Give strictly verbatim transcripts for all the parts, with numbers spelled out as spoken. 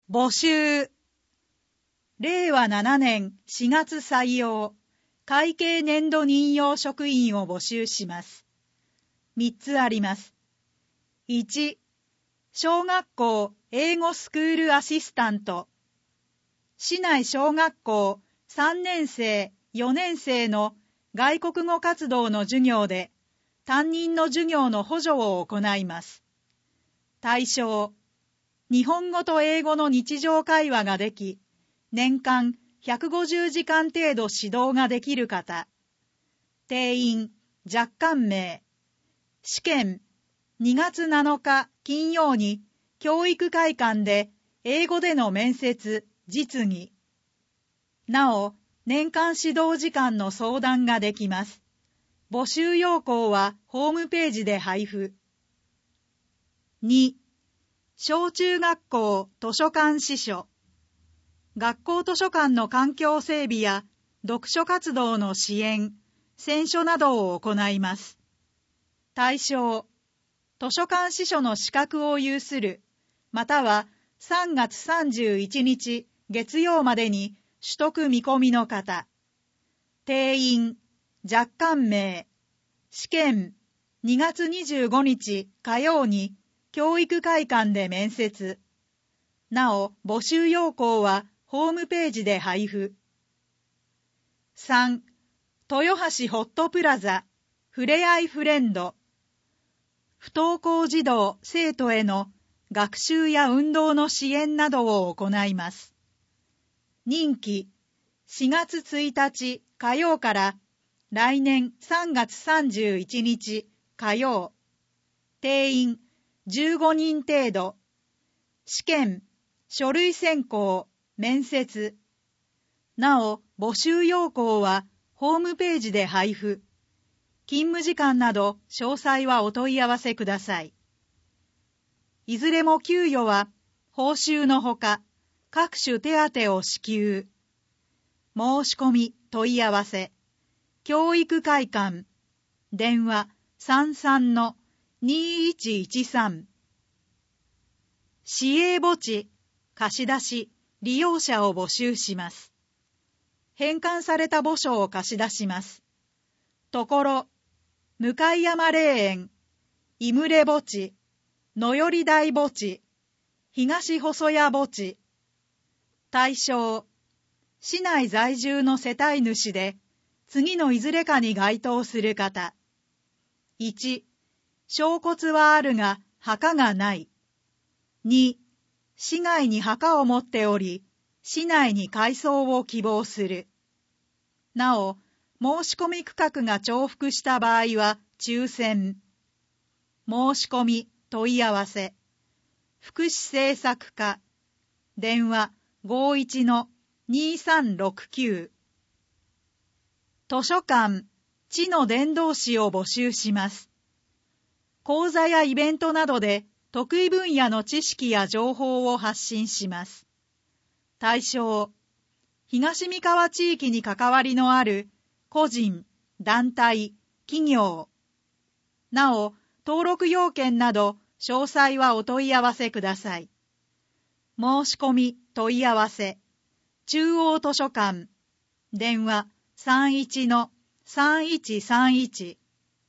募集。れいわななねんしがつ採用、会計年度任用職員を募集します。みっつあります。いち、小学校英語スクールアシスタント。市内小学校さんねんせい、よねんせいの外国語活動の授業で、担任の授業の補助を行います。対象、日本語と英語の日常会話ができ、年間ひゃくごじゅうじかん程度指導ができる方。定員、若干名。試験、にがつなのか金曜に教育会館で英語での面接、実技。なお、年間指導時間の相談ができます。募集要項はホームページで配布。に、小中学校図書館司書。学校図書館の環境整備や読書活動の支援、選書などを行います。対象、図書館司書の資格を有する、またはさんがつさんじゅういちにち月曜までに取得見込みの方。定員、若干名。試験、にがつにじゅうごにち火曜に教育会館で面接。なお、募集要項はホームページで配布。さん、豊橋ホットプラザ、ふれあいフレンド。不登校児童・生徒への学習や運動の支援などを行います。任期、しがつついたち火曜から来年さんがつさんじゅういちにち火曜。定員じゅうごにん程度。試験、書類選考、面接。なお、募集要項はホームページで配布。勤務時間など詳細はお問い合わせください。いずれも給与は報酬のほか各種手当を支給。申し込み問い合わせ。教育会館。電話 さんさんのにいちいちさん。市営墓地、貸し出し、利用者を募集します。返還された墓所を貸し出します。ところ、向山霊園、井牟墓地、野寄台墓地、東細谷墓地。対象、市内在住の世帯主で、次のいずれかに該当する方。いち、焼骨はあるが墓がない。に、市外に墓を持っており、市内に改装を希望する。なお、申し込み区画が重複した場合は抽選。申し込み問い合わせ。福祉政策課。電話 ごいちのにさんろくきゅう。図書館、知の伝道師を募集します。講座やイベントなどで得意分野の知識や情報を発信します。対象、東三河地域に関わりのある個人、団体、企業。なお、登録要件など詳細はお問い合わせください。申し込み問い合わせ。中央図書館。電話 さんいちのさんいちさんいち。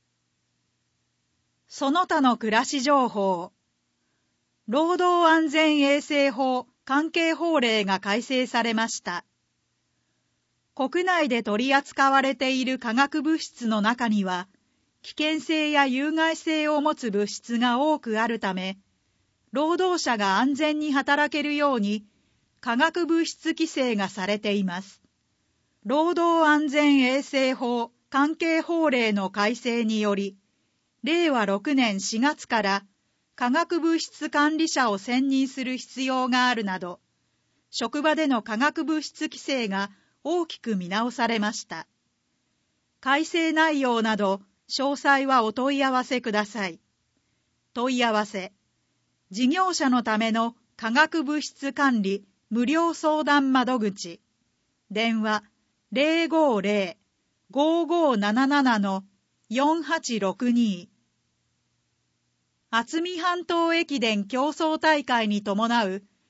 その他の暮らし情報。労働安全衛生法関係法令が改正されました。国内で取り扱われている化学物質の中には、危険性や有害性を持つ物質が多くあるため、労働者が安全に働けるように、化学物質規制がされています。労働安全衛生法関係法令の改正により、れいわろくねんしがつから化学物質管理者を選任する必要があるなど、職場での化学物質規制が大きく見直されました。改正内容など、詳細はお問い合わせください。問い合わせ。事業者のための化学物質管理無料相談窓口。電話 ゼロごゼロ ごごなななのよんはちろくに。渥美半島駅伝競争大会に伴う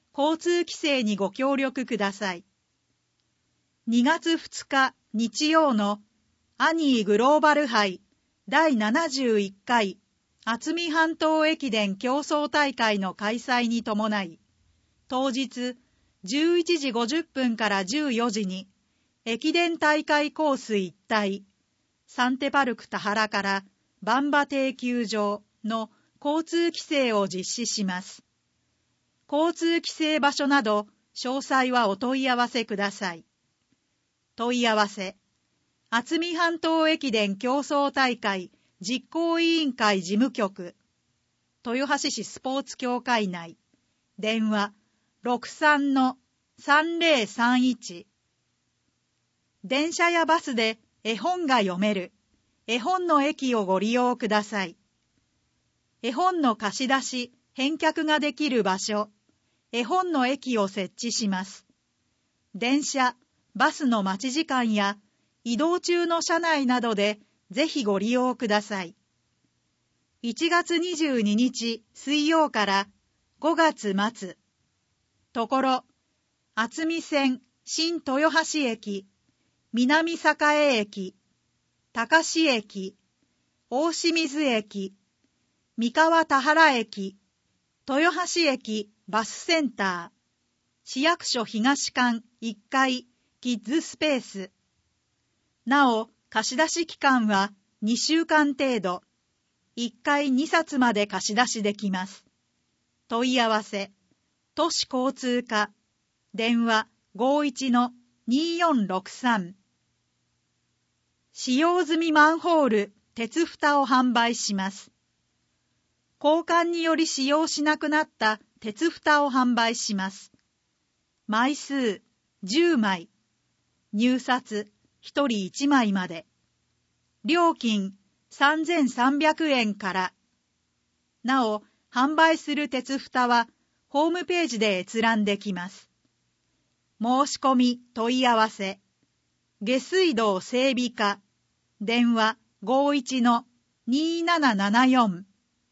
交通規制にご協力ください。にがつふつか日曜のアニーグローバル杯だいななじゅういっかい渥美半島駅伝競争大会の開催に伴い、当日じゅういちじごじゅっぷんからじゅうよじに駅伝大会コース一帯、サンテパルク田原からバンバ停球場の交通規制を実施します。交通規制場所など詳細はお問い合わせください。問い合わせ、渥美半島駅伝競争大会実行委員会事務局、豊橋市スポーツ協会内、電話 ろくさんのさんぜろさんいち。電車やバスで絵本が読める絵本の駅をご利用ください。絵本の貸し出し、返却ができる場所、絵本の駅を設置します。電車、バスの待ち時間や移動中の車内などでぜひご利用ください。いちがつにじゅうににち水曜からごがつまつ、ところ、渥美線新豊橋駅、南栄駅、高志駅、大清水駅、三河田原駅、豊橋駅バスセンター、市役所東館いっかいキッズスペース。なお、貸し出し期間はにしゅうかん程度、いっかいにさつまで貸し出しできます。問い合わせ、都市交通課、電話 ごいちのによんろくさん。使用済みマンホール、鉄蓋を販売します。交換により使用しなくなった鉄蓋を販売します。枚数じゅうまい、入札ひとりいちまいまで。料金さんぜんさんびゃくえんから。なお、販売する鉄蓋はホームページで閲覧できます。申し込み問い合わせ、下水道整備課、電話 ごいちのにななななよん。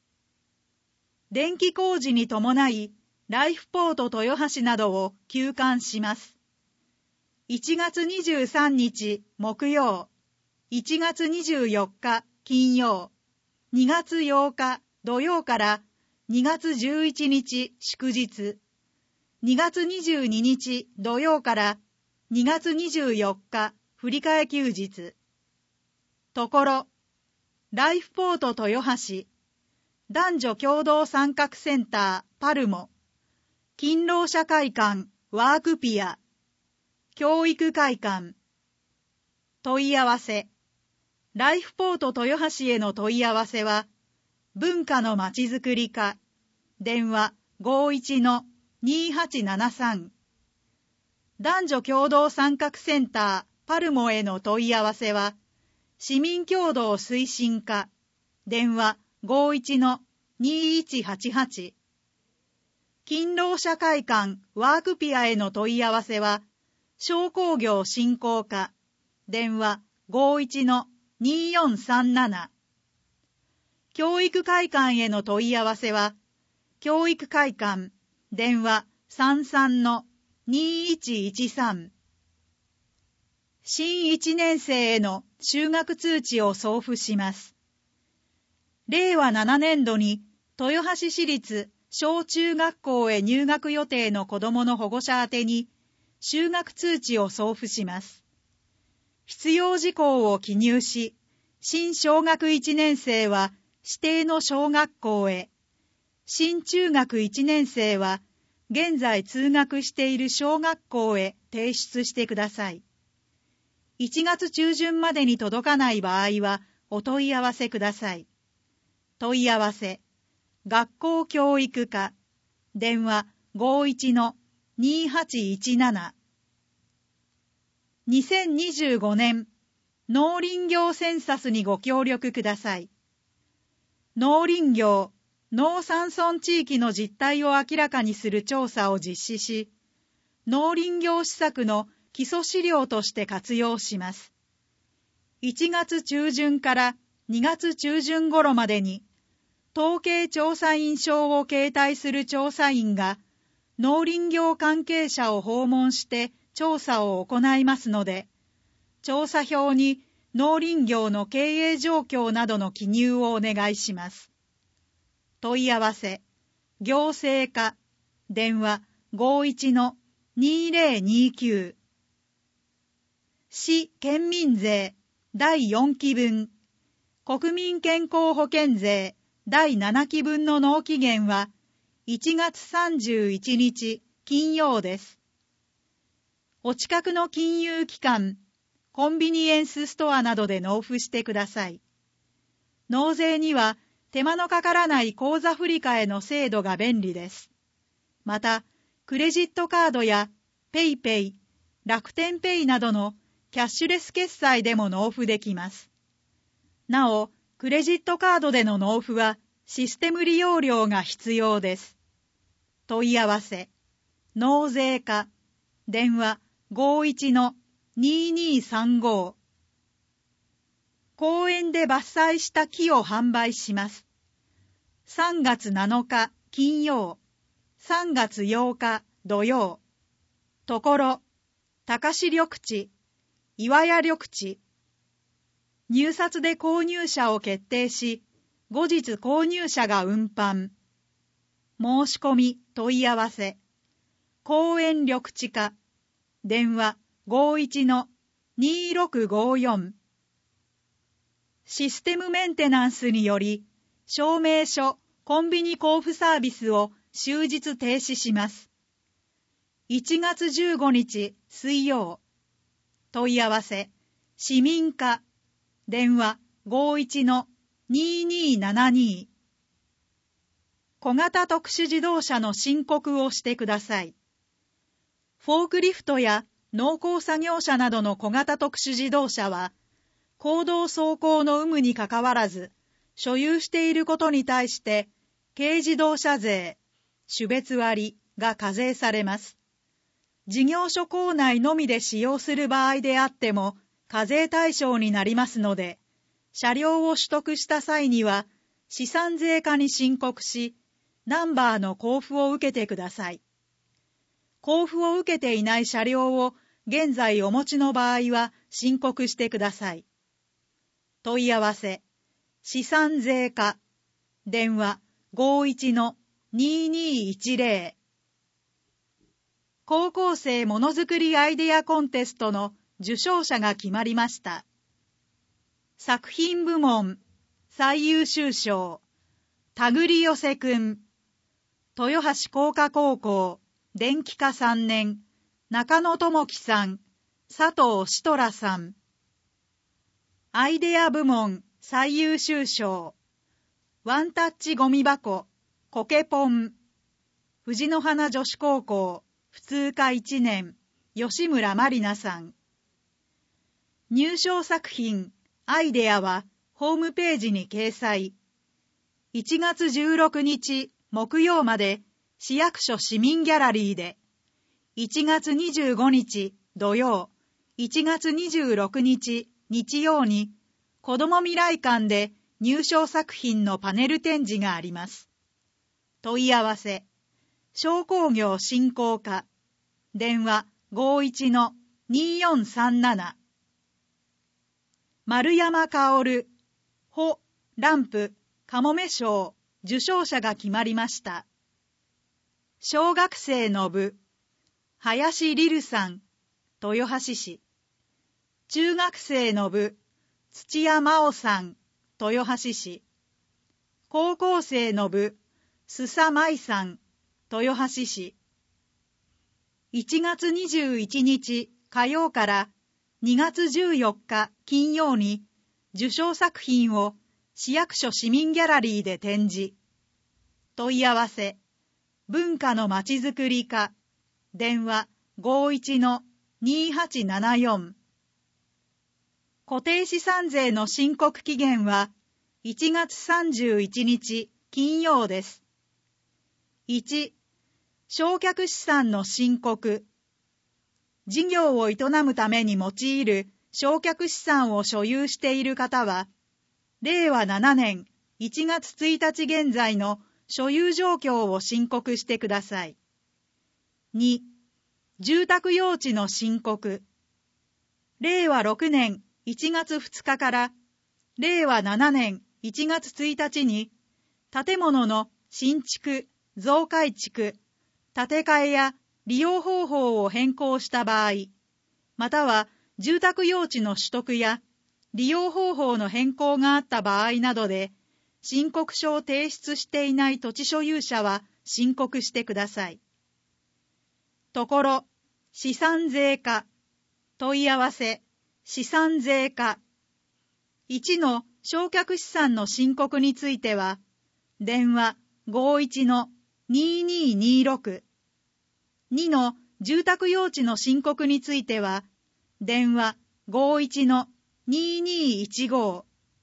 電気工事に伴い、ライフポート豊橋などを休館します。いちがつにじゅうさんにち木曜、いちがつにじゅうよっか金曜、にがつようか土曜からにがつじゅういちにち祝日、にがつにじゅうににち土曜からにがつにじゅうよっか振り替え休日。ところ、ライフポート豊橋、男女共同参画センターパルモ、勤労者会館ワークピア、教育会館。問い合わせ、ライフポート豊橋への問い合わせは、文化のまちづくり課、電話 ごいちのにはちななさん。男女共同参画センターパルモへの問い合わせは、市民共同推進課、電話 ごいちのにいちはちはち。勤労者会館ワークピアへの問い合わせは、商工業振興課、電話 ごいちのによんさんなな。教育会館への問い合わせは、教育会館、電話 さんさんのにいちいちさん。新いちねん生への就学通知を送付します。れいわななねんどに豊橋市立小中学校へ入学予定の子どもの保護者宛てに就学通知を送付します。必要事項を記入し、新小学いちねん生は指定の小学校へ、新中学いちねん生は現在通学している小学校へ提出してください。いちがつちゅうじゅんまでに届かない場合はお問い合わせください。問い合わせ、学校教育課、電話 ごいちのにはちいちなな。にせんにじゅうごねん農林業センサスにご協力ください。農林業、農山村地域の実態を明らかにする調査を実施し、農林業施策の基礎資料として活用します。いちがつちゅうじゅんからにがつちゅうじゅん頃までに、統計調査員証を携帯する調査員が、 農林業関係者を訪問して調査を行いますので、調査票に農林業の経営状況などの記入をお願いします。問い合わせ、行政課、電話 ごーいちのにーぜろにーきゅう。市県民税だいよんき分、国民健康保険税だいななき分の納期限はいちがつさんじゅういちにち金曜です。お近くの金融機関、コンビニエンスストアなどで納付してください。納税には手間のかからない口座振替の制度が便利です。また、クレジットカードやペイペイ、楽天ペイなどのキャッシュレス決済でも納付できます。なお、クレジットカードでの納付はシステム利用料が必要です。問い合わせ、納税課、電話 ごーいちのにーにーさんご。公園で伐採した木を販売します。さんがつなのか金曜、さんがつようか土曜。ところ、高志緑地、岩屋緑地。入札で購入者を決定し、後日購入者が運搬。申し込み問い合わせ、公園緑地課、電話 ごーいちのにーろくごーよん。システムメンテナンスにより、証明書、コンビニ交付サービスを終日停止します。いちがつじゅうごにち水曜。問い合わせ、市民課、電話 ごーいちのにーにーななにー。小型特殊自動車の申告をしてください。フォークリフトや農耕作業車などの小型特殊自動車は、公道走行の有無にかかわらず、所有していることに対して、軽自動車税、種別割が課税されます。事業所構内のみで使用する場合であっても、課税対象になりますので、車両を取得した際には、資産税課に申告し、ナンバーの交付を受けてください。交付を受けていない車両を現在お持ちの場合は申告してください。問い合わせ、資産税課、電話 ごーいちのにーにーいちぜろ。高校生ものづくりアイデアコンテストの受賞者が決まりました。作品部門最優秀賞、田栗寄せくん。豊橋工科高校電気科さんねん、中野智樹さん、佐藤しとらさん。アイデア部門最優秀賞、ワンタッチゴミ箱、コケポン。藤の花女子高校普通科いちねん、吉村まりなさん。入賞作品、アイデアはホームページに掲載。いちがつじゅうろくにち木曜まで市役所市民ギャラリーで、いちがつにじゅうごにち土曜、いちがつにじゅうろくにち日曜に子ども未来館で入賞作品のパネル展示があります。問い合わせ、商工業振興課、電話 ごーいちのにーよんさんなな。丸山薫、穂、ランプ、かもめ賞、受賞者が決まりました。小学生の部、林リルさん、豊橋市。中学生の部、土屋真央さん、豊橋市。高校生の部、須佐舞さん、豊橋市。いちがつにじゅういちにち火曜からにがつじゅうよっか金曜に受賞作品を市役所市民ギャラリーで展示。問い合わせ、文化のまちづくり課、電話 ごーいちのにーはちななよん。固定資産税の申告期限はいちがつさんじゅういちにち金曜です。いち、償却資産の申告。事業を営むために用いる償却資産を所有している方は、れいわななねんいちがつついたち現在の所有状況を申告してください。 に、住宅用地の申告。れいわろくねんいちがつふつかかられいわななねんいちがつついたちに、建物の新築、増改築、建て替えや利用方法を変更した場合、または住宅用地の取得や利用方法の変更があった場合などで、申告書を提出していない土地所有者は申告してください。ところ、資産税課、問い合わせ、資産税課。いちの償却資産の申告については、電話 ごいちのにーにーにーろく。にの住宅用地の申告については、電話 ごいちのにーにーいちご。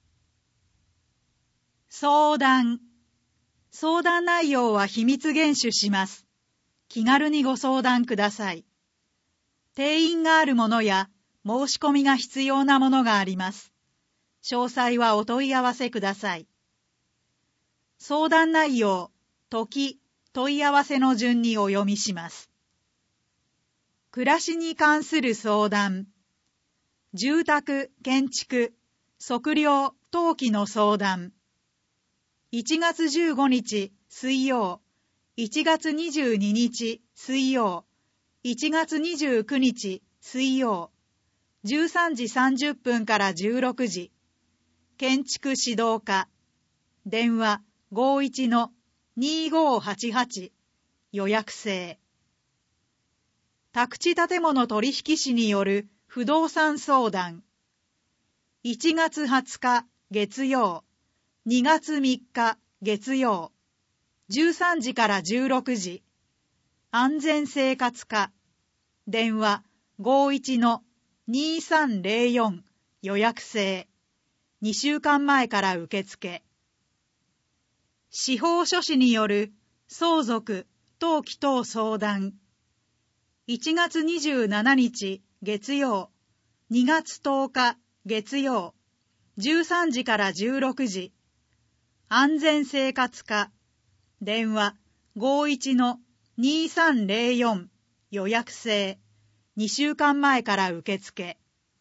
相談。相談内容は秘密厳守します。気軽にご相談ください。定員があるものや申し込みが必要なものがあります。詳細はお問い合わせください。相談内容、時、問い合わせの順にお読みします。暮らしに関する相談。住宅、建築、測量、登記の相談。いちがつじゅうごにち水曜、いちがつにじゅうににち水曜、いちがつにじゅうくにち水曜、じゅうさんじさんじゅっぷんからじゅうろくじ。建築指導課。電話 ごいちのにーごーはちはち。予約制。宅地建物取引士による不動産相談。いちがつはつか月曜、にがつみっか月曜、じゅうさんじからじゅうろくじ。安全生活課。電話 ごいちのにーさんぜろよん。予約制。にしゅうかんまえから受付。司法書士による相続、登記等相談。いちがつにじゅうしちにち月曜、にがつとおか月曜、じゅうさんじからじゅうろくじ。安全生活課。電話 ごいちのにーさんぜろよん。予約制。にしゅうかんまえから受付。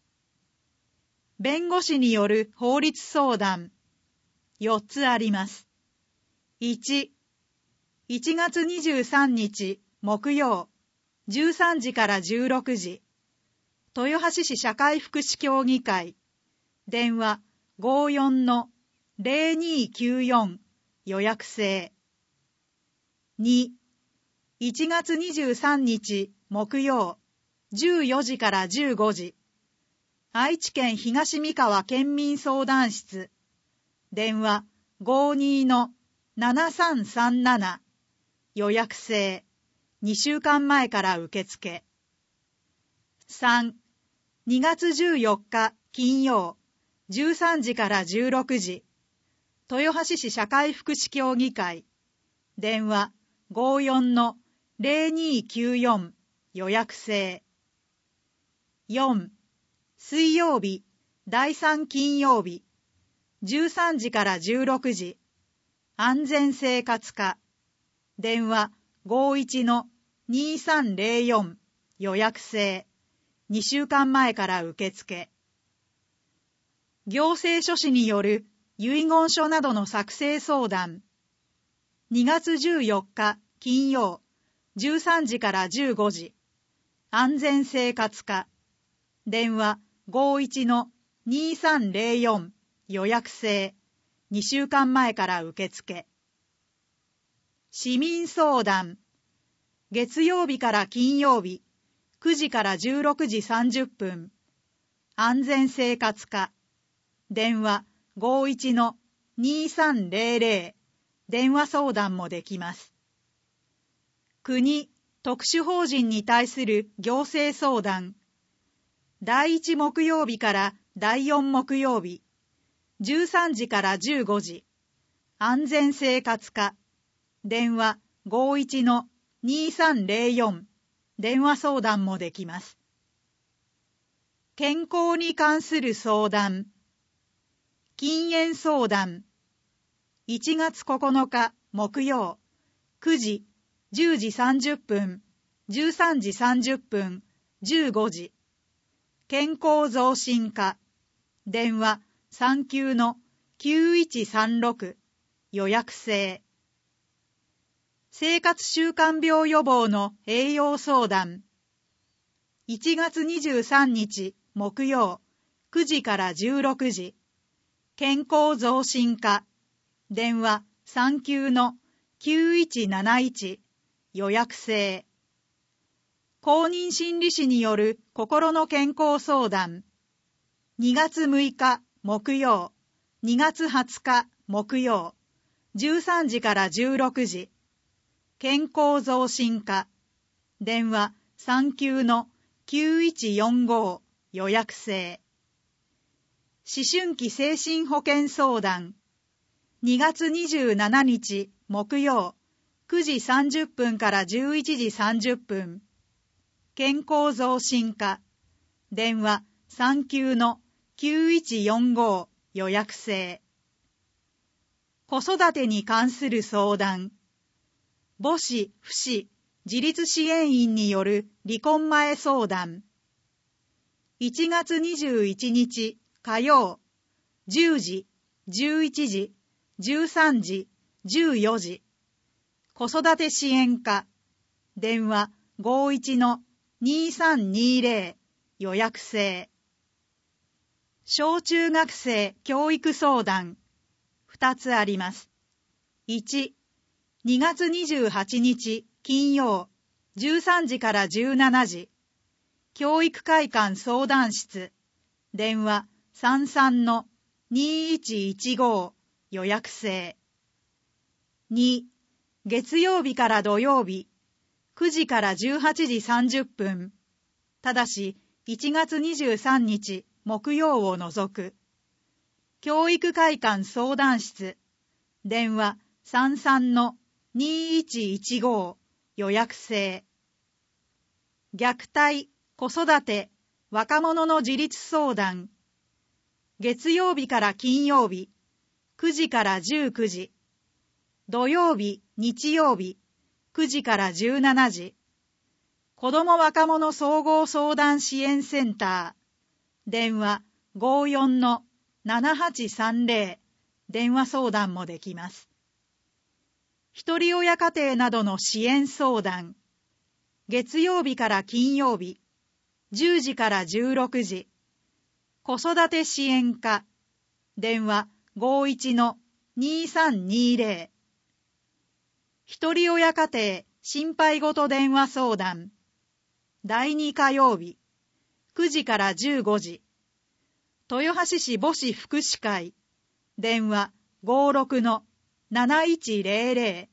弁護士による法律相談。よっつあります。いち、いちがつにじゅうさんにち木曜、じゅうさんじからじゅうろくじ。豊橋市社会福祉協議会。電話 ごよんのぜろにーきゅうよん。予約制。に、いちがつにじゅうさんにち木曜、じゅうよじからじゅうごじ。愛知県東三河県民相談室。電話 ごにーのななさんさんなな。予約制。にしゅうかんまえから受付。さん、にがつじゅうよっか金曜、じゅうさんじからじゅうろくじ。豊橋市社会福祉協議会。電話 ごよんのぜろにーきゅうよん。予約制。よん、水曜日、だいさん金曜日、じゅうさんじからじゅうろくじ。安全生活課。電話 ごいちのにーさんぜろよん。予約制。にしゅうかんまえから受付。行政書士による遺言書などの作成相談。にがつじゅうよっか金曜、じゅうさんじからじゅうごじ。安全生活課。電話 ごいちのにーさんぜろよん。予約制。にしゅうかんまえから受付。市民相談。月曜日から金曜日、くじからじゅうろくじさんじゅっぷん。安全生活課。電話 ごいちのにーさんぜろぜろ。電話相談もできます。国、特殊法人に対する行政相談。だいいち木曜日からだいよん木曜日、じゅうさんじからじゅうごじ。安全生活課。電話 ごいちのにーさんぜろよん。電話相談もできます。健康に関する相談。禁煙相談。いちがつここのか木曜、くじ、じゅうじさんじゅっぷん。 じゅうさんじさんじゅっぷん、じゅうごじ。健康増進課。電話さんきゅうのきゅういちさんろく。予約制。生活習慣病予防の栄養相談。いちがつにじゅうさんにち木曜くじからじゅうろくじ。健康増進課。電話さんきゅうのきゅういちなないち。予約制。公認心理師による心の健康相談。にがつむいか木曜、にがつはつか木曜、じゅうさんじからじゅうろくじ。健康増進課。電話さんきゅうのきゅういちよんご。予約制。思春期精神保健相談。にがつにじゅうしちにち木曜くじさんじゅっぷんからじゅういちじさんじゅっぷん。健康増進課。電話さんきゅうのきゅういちよんご。予約制。子育てに関する相談。母子、父子、自立支援員による離婚前相談。いちがつにじゅういちにち火曜、じゅうじ、じゅういちじ、じゅうさんじ、じゅうよじ。子育て支援課。電話ごいちのにさんにぜろ。予約制。小中学生教育相談。ふたつあります。いち、にがつにじゅうはちにち金曜じゅうさんじからじゅうしちじ。教育会館相談室。電話さんさんのにいちいちご。予約制。に、月曜日から土曜日くじからじゅうはちじさんじゅっぷん。ただしいちがつにじゅうさんにち木曜を除く。教育会館相談室。電話さんさんのにいちいちご。予約制。虐待、子育て、若者の自立相談。月曜日から金曜日くじからじゅうくじ。土曜日、日曜日くじからじゅうしちじ。子ども若者総合相談支援センター。電話ごよんのななはちさんぜろ。電話相談もできます。ひとり親家庭などの支援相談。月曜日から金曜日じゅうじからじゅうろくじ。子育て支援課。電話ごいちのにさんにぜろ。ひとり親家庭心配ごと電話相談。だいに火曜日くじからじゅうごじ。豊橋市母子福祉会。電話ごろくのなないちぜろぜろ。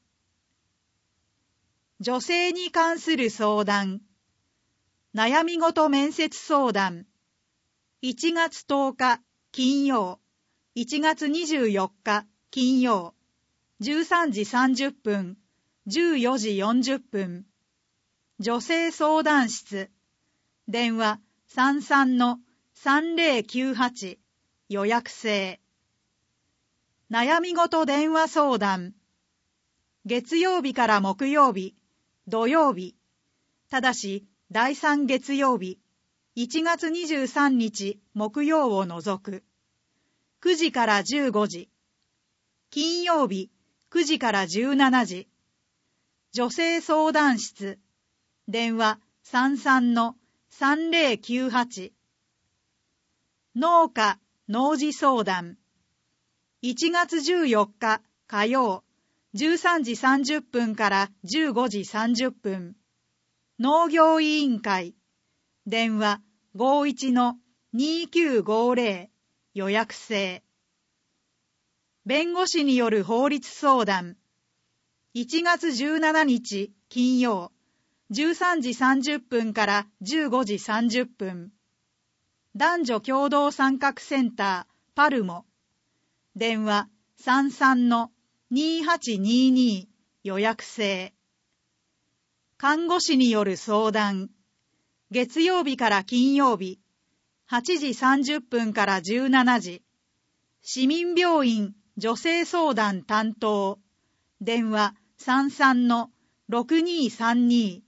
女性に関する相談。悩みごと面接相談。いちがつとおか金曜、いちがつにじゅうよっか金曜、じゅうさんじさんじゅっぷん、じゅうよじよんじゅっぷん。女性相談室。電話さんさんのさんぜろきゅうはち。予約制。悩みごと電話相談。月曜日から木曜日、土曜日。ただし、だいさん月曜日、いちがつにじゅうさんにち木曜を除く。くじからじゅうごじ。金曜日、くじからじゅうしちじ。女性相談室。電話さんさんのさんぜろきゅうはち。農家、農事相談。いちがつじゅうよっか火曜、じゅうさんじさんじゅっぷんからじゅうごじさんじゅっぷん。農業委員会。電話ごいちのにきゅうごぜろ。予約制。弁護士による法律相談。いちがつじゅうしちにち金曜、じゅうさんじさんじゅっぷんからじゅうごじさんじゅっぷん。男女共同参画センターパルモ。電話さんさんのにはちにに。予約制。看護師による相談。月曜日から金曜日はちじさんじゅっぷんからじゅうしちじ。市民病院女性相談担当。電話さんさんのろくにさんに。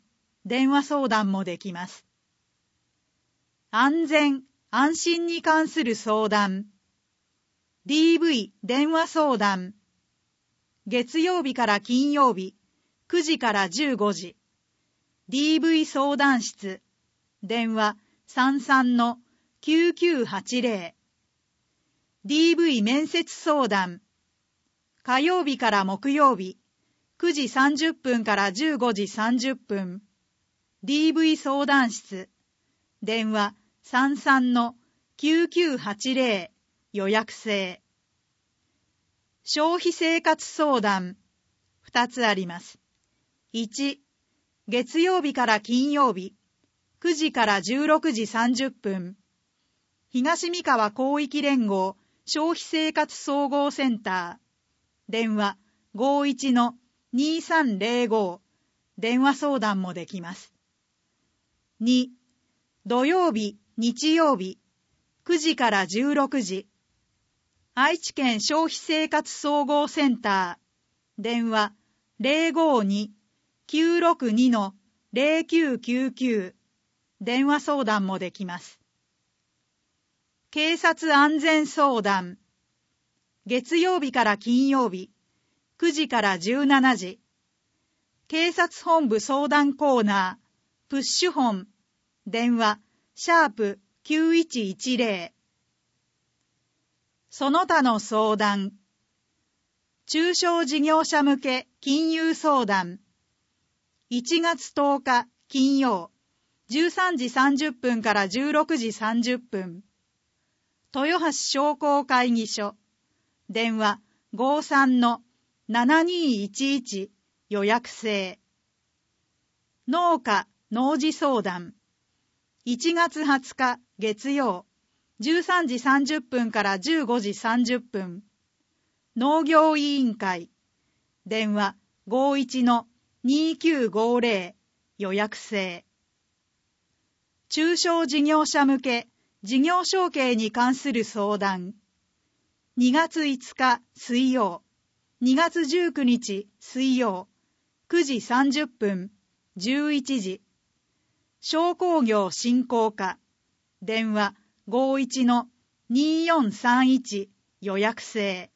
電話相談もできます。安全・安心に関する相談。ディーブイ 電話相談。月曜日から金曜日、くじからじゅうごじ。ディーブイ 相談室。電話 さんさんのきゅうきゅうはちゼロ。ディーブイ 面接相談。火曜日から木曜日、くじさんじゅっぷんからじゅうごじさんじゅっぷん。ディーブイ 相談室。電話さんさんのきゅうきゅうはちゼロ。予約制。消費生活相談。ふたつあります。いち、月曜日から金曜日、くじからじゅうろくじさんじゅっぷん。東三河広域連合消費生活総合センター。電話ごーいちのにーさんゼロご。電話相談もできます。に、土曜日、日曜日、くじからじゅうろくじ。愛知県消費生活総合センター。電話ゼロごーにのきゅうろくにのゼロきゅうきゅうきゅう。電話相談もできます。警察安全相談。月曜日から金曜日、くじからじゅうしちじ。警察本部相談コーナー、プッシュ本。電話、シャープきゅういちいちゼロ。その他の相談。中小事業者向け金融相談。いちがつとおか金曜、じゅうさんじさんじゅっぷんからじゅうろくじさんじゅっぷん。豊橋商工会議所。電話ごーさんのななにーいちいち。予約制。農家・農事相談。いちがつはつか月曜、じゅうさんじさんじゅっぷんからじゅうごじさんじゅっぷん。農業委員会。電話ごーいちのにーきゅうごゼロ。予約制。中小事業者向け事業承継に関する相談。にがついつか水曜、にがつじゅうくにち水曜、くじさんじゅっぷん、じゅういちじ。商工業振興課。電話ごーいちのにーよんさんいち。予約制。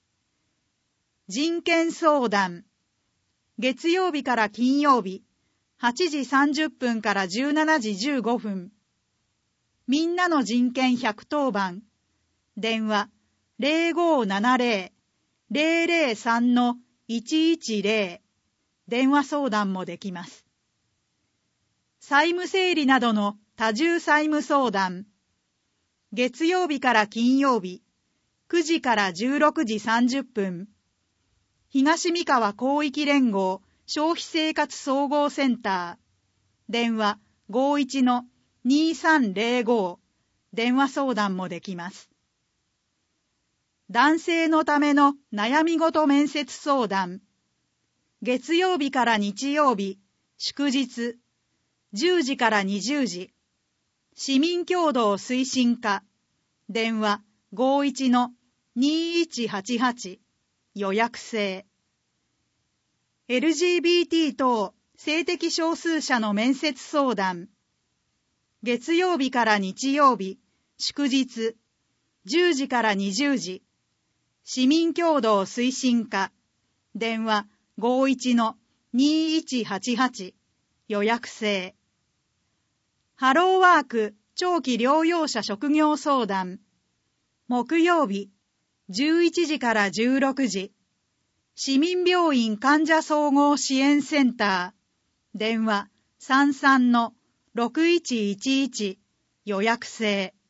人権相談。月曜日から金曜日、はちじさんじゅっぷんからじゅうしちじじゅうごふん。みんなの人権ひゃくとおばん。電話ゼロごーななゼロ、ゼロゼロさんのいちいちゼロ。電話相談もできます。債務整理などの多重債務相談。月曜日から金曜日、くじからじゅうろくじさんじゅっぷん。東三河広域連合消費生活総合センター。電話ごーいちのにーさんゼロご。電話相談もできます。男性のための悩み事面接相談。月曜日から日曜日、祝日、じゅうじからにじゅうじ。市民協働推進課。電話ごーいちのにーいちはちはち。予約制。エルジービーティー 等性的少数者の面接相談。月曜日から日曜日、祝日、じゅうじからにじゅうじ。市民協働推進課。電話ごーいちのにーいちはちはち。予約制。ハローワーク長期療養者職業相談。木曜日、じゅういちじからじゅうろくじ。市民病院患者総合支援センター。電話さんさんのろくいちいちいち。予約制。